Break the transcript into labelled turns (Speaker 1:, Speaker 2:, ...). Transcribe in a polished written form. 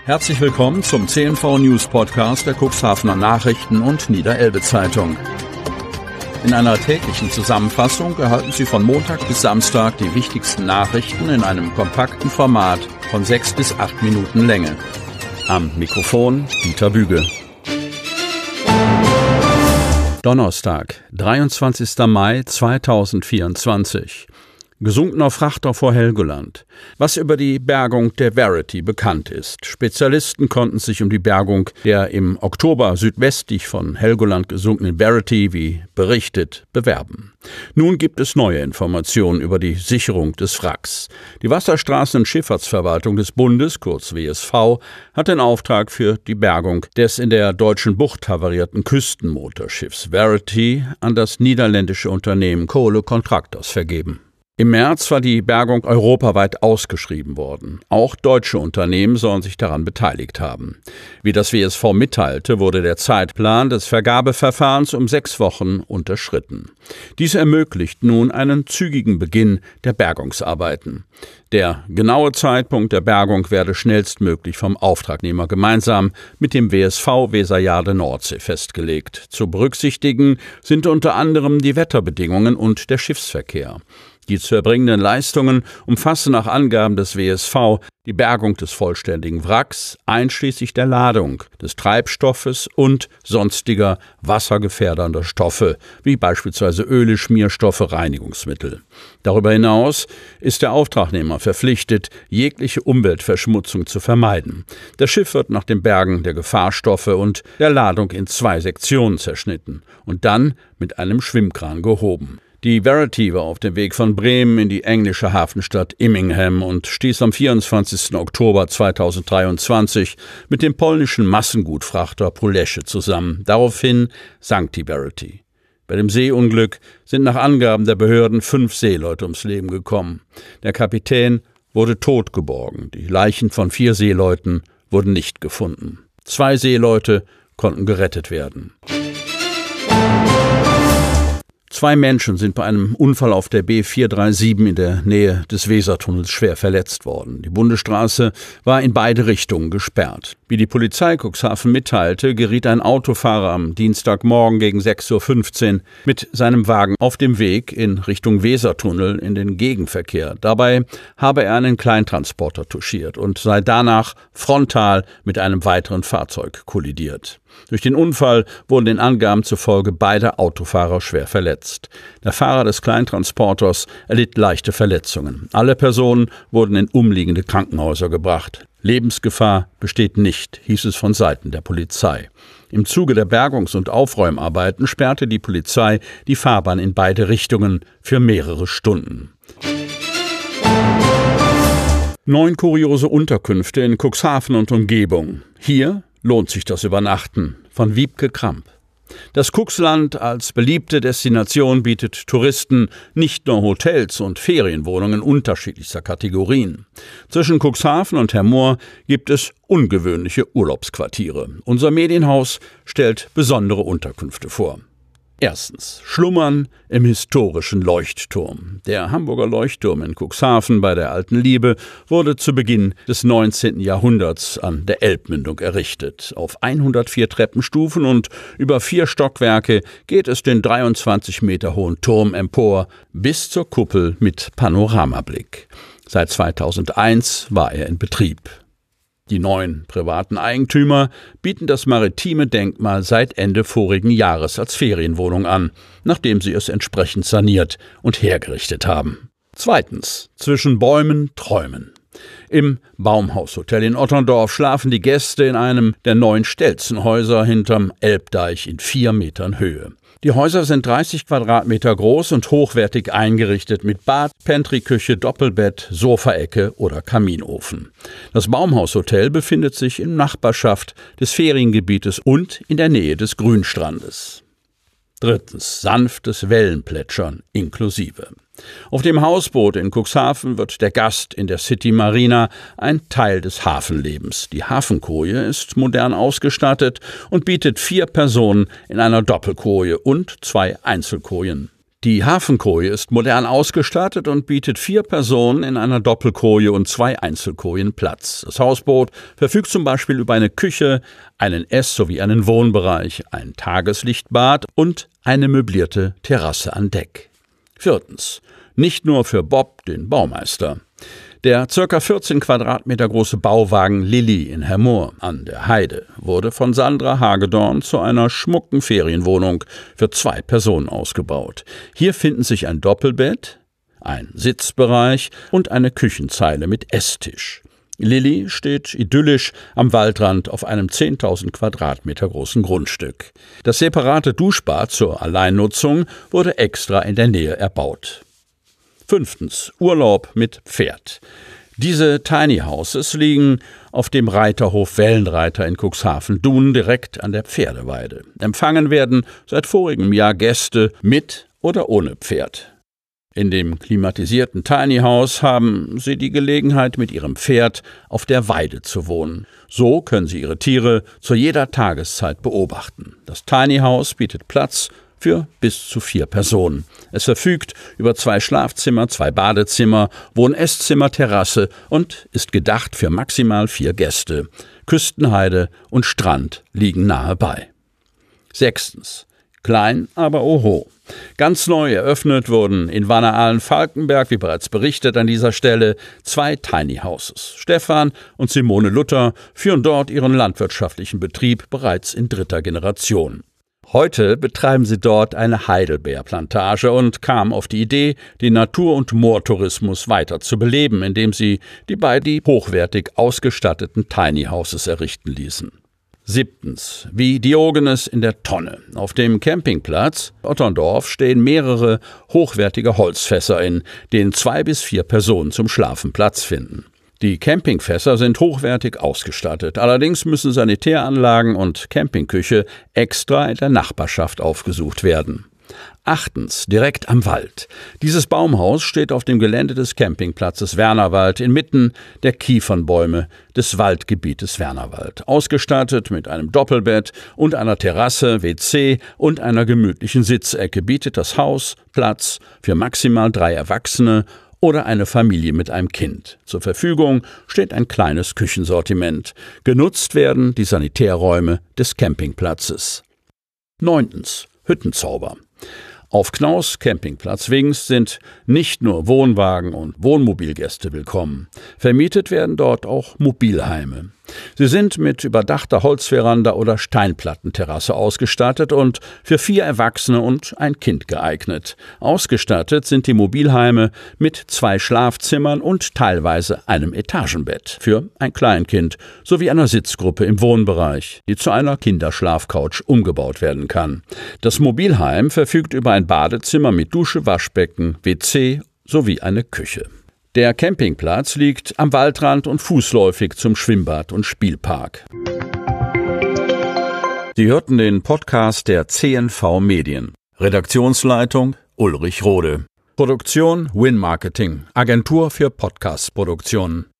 Speaker 1: Herzlich willkommen zum CNV News Podcast der Cuxhavener Nachrichten und Niederelbe Zeitung. In einer täglichen Zusammenfassung erhalten Sie von Montag bis Samstag die wichtigsten Nachrichten in einem kompakten Format von 6 bis 8 Minuten Länge. Am Mikrofon Dieter Büge. Donnerstag, 23. Mai 2024. Gesunkener Frachter vor Helgoland. Was über die Bergung der Verity bekannt ist. Spezialisten konnten sich um die Bergung der im Oktober südwestlich von Helgoland gesunkenen Verity, wie berichtet, bewerben. Nun gibt es neue Informationen über die Sicherung des Wracks. Die Wasserstraßen- und Schifffahrtsverwaltung des Bundes, kurz WSV, hat den Auftrag für die Bergung des in der deutschen Bucht havarierten Küstenmotorschiffs Verity an das niederländische Unternehmen Kohle Contractors vergeben. Im März war die Bergung europaweit ausgeschrieben worden. Auch deutsche Unternehmen sollen sich daran beteiligt haben. Wie das WSV mitteilte, wurde der Zeitplan des Vergabeverfahrens um 6 Wochen unterschritten. Dies ermöglicht nun einen zügigen Beginn der Bergungsarbeiten. Der genaue Zeitpunkt der Bergung werde schnellstmöglich vom Auftragnehmer gemeinsam mit dem WSV Weserjade Nordsee festgelegt. Zu berücksichtigen sind unter anderem die Wetterbedingungen und der Schiffsverkehr. Die zu erbringenden Leistungen umfassen nach Angaben des WSV die Bergung des vollständigen Wracks, einschließlich der Ladung des Treibstoffes und sonstiger wassergefährdender Stoffe, wie beispielsweise Öle, Schmierstoffe, Reinigungsmittel. Darüber hinaus ist der Auftragnehmer verpflichtet, jegliche Umweltverschmutzung zu vermeiden. Das Schiff wird nach dem Bergen der Gefahrstoffe und der Ladung in 2 Sektionen zerschnitten und dann mit einem Schwimmkran gehoben. Die Verity war auf dem Weg von Bremen in die englische Hafenstadt Immingham und stieß am 24. Oktober 2023 mit dem polnischen Massengutfrachter Polesche zusammen. Daraufhin sank die Verity. Bei dem Seeunglück sind nach Angaben der Behörden 5 Seeleute ums Leben gekommen. Der Kapitän wurde tot geborgen. Die Leichen von 4 Seeleuten wurden nicht gefunden. 2 Seeleute konnten gerettet werden. 2 Menschen sind bei einem Unfall auf der B437 in der Nähe des Wesertunnels schwer verletzt worden. Die Bundesstraße war in beide Richtungen gesperrt. Wie die Polizei Cuxhaven mitteilte, geriet ein Autofahrer am Dienstagmorgen gegen 6:15 Uhr mit seinem Wagen auf dem Weg in Richtung Wesertunnel in den Gegenverkehr. Dabei habe er einen Kleintransporter touchiert und sei danach frontal mit einem weiteren Fahrzeug kollidiert. Durch den Unfall wurden den Angaben zufolge beide Autofahrer schwer verletzt. Der Fahrer des Kleintransporters erlitt leichte Verletzungen. Alle Personen wurden in umliegende Krankenhäuser gebracht. Lebensgefahr besteht nicht, hieß es von Seiten der Polizei. Im Zuge der Bergungs- und Aufräumarbeiten sperrte die Polizei die Fahrbahn in beide Richtungen für mehrere Stunden. 9 kuriose Unterkünfte in Cuxhaven und Umgebung. Hier lohnt sich das Übernachten, von Wiebke Kramp. Das Cuxland als beliebte Destination bietet Touristen nicht nur Hotels und Ferienwohnungen unterschiedlichster Kategorien. Zwischen Cuxhaven und Hermoor gibt es ungewöhnliche Urlaubsquartiere. Unser Medienhaus stellt besondere Unterkünfte vor. Erstens, Schlummern im historischen Leuchtturm. Der Hamburger Leuchtturm in Cuxhaven bei der Alten Liebe wurde zu Beginn des 19. Jahrhunderts an der Elbmündung errichtet. Auf 104 Treppenstufen und über 4 Stockwerke geht es den 23 Meter hohen Turm empor bis zur Kuppel mit Panoramablick. Seit 2001 war er in Betrieb. Die 9 privaten Eigentümer bieten das maritime Denkmal seit Ende vorigen Jahres als Ferienwohnung an, nachdem sie es entsprechend saniert und hergerichtet haben. Zweitens, zwischen Bäumen träumen. Im Baumhaushotel in Otterndorf schlafen die Gäste in einem der 9 Stelzenhäuser hinterm Elbdeich in 4 Metern Höhe. Die Häuser sind 30 Quadratmeter groß und hochwertig eingerichtet mit Bad, Pantry-Küche, Doppelbett, Sofaecke oder Kaminofen. Das Baumhaushotel befindet sich in Nachbarschaft des Feriengebietes und in der Nähe des Grünstrandes. Drittens, sanftes Wellenplätschern inklusive. Auf dem Hausboot in Cuxhaven wird der Gast in der City Marina ein Teil des Hafenlebens. Die Hafenkoje ist modern ausgestattet und bietet 4 Personen in einer Doppelkoje und 2 Einzelkojen. Die Hafenkoje ist modern ausgestattet und bietet 4 Personen in einer Doppelkoje und 2 Einzelkojen Platz. Das Hausboot verfügt zum Beispiel über eine Küche, einen Ess- sowie einen Wohnbereich, ein Tageslichtbad und eine möblierte Terrasse an Deck. 4. Nicht nur für Bob, den Baumeister. Der ca. 14 Quadratmeter große Bauwagen Lilly in Hermoor an der Heide wurde von Sandra Hagedorn zu einer schmucken Ferienwohnung für 2 Personen ausgebaut. Hier finden sich ein Doppelbett, ein Sitzbereich und eine Küchenzeile mit Esstisch. Lilly steht idyllisch am Waldrand auf einem 10.000 Quadratmeter großen Grundstück. Das separate Duschbad zur Alleinnutzung wurde extra in der Nähe erbaut. 5. Urlaub mit Pferd. Diese Tiny Houses liegen auf dem Reiterhof Wellenreiter in Cuxhaven-Dun direkt an der Pferdeweide. Empfangen werden seit vorigem Jahr Gäste mit oder ohne Pferd. In dem klimatisierten Tiny House haben Sie die Gelegenheit, mit Ihrem Pferd auf der Weide zu wohnen. So können Sie Ihre Tiere zu jeder Tageszeit beobachten. Das Tiny House bietet Platz für bis zu 4 Personen. Es verfügt über 2 Schlafzimmer, 2 Badezimmer, Wohn-Esszimmer, Terrasse und ist gedacht für maximal 4 Gäste. Küstenheide und Strand liegen nahe bei. 6. Klein, aber oho. Ganz neu eröffnet wurden in Wanne-Ahlen-Falkenberg, wie bereits berichtet an dieser Stelle, 2 Tiny Houses. Stefan und Simone Luther führen dort ihren landwirtschaftlichen Betrieb bereits in 3. Generation. Heute betreiben sie dort eine Heidelbeerplantage und kamen auf die Idee, den Natur- und Moortourismus weiter zu beleben, indem sie die beiden hochwertig ausgestatteten Tiny Houses errichten ließen. 7. Wie Diogenes in der Tonne. Auf dem Campingplatz Otterndorf stehen mehrere hochwertige Holzfässer, in denen 2 bis 4 Personen zum Schlafen Platz finden. Die Campingfässer sind hochwertig ausgestattet, allerdings müssen Sanitäranlagen und Campingküche extra in der Nachbarschaft aufgesucht werden. 8. Direkt am Wald. Dieses Baumhaus steht auf dem Gelände des Campingplatzes Wernerwald inmitten der Kiefernbäume des Waldgebietes Wernerwald. Ausgestattet mit einem Doppelbett und einer Terrasse, WC und einer gemütlichen Sitzecke bietet das Haus Platz für maximal 3 Erwachsene oder eine Familie mit einem Kind. Zur Verfügung steht ein kleines Küchensortiment. Genutzt werden die Sanitärräume des Campingplatzes. 9. Hüttenzauber. Auf Knaus Campingplatz Wings sind nicht nur Wohnwagen und Wohnmobilgäste willkommen. Vermietet werden dort auch Mobilheime. Sie sind mit überdachter Holzveranda oder Steinplattenterrasse ausgestattet und für 4 Erwachsene und ein Kind geeignet. Ausgestattet sind die Mobilheime mit 2 Schlafzimmern und teilweise einem Etagenbett für ein Kleinkind sowie einer Sitzgruppe im Wohnbereich, die zu einer Kinderschlafcouch umgebaut werden kann. Das Mobilheim verfügt über ein Badezimmer mit Dusche, Waschbecken, WC sowie eine Küche. Der Campingplatz liegt am Waldrand und fußläufig zum Schwimmbad und Spielpark. Sie hörten den Podcast der CNV Medien. Redaktionsleitung Ulrich Rode. Produktion Win Marketing, Agentur für Podcast-Produktionen.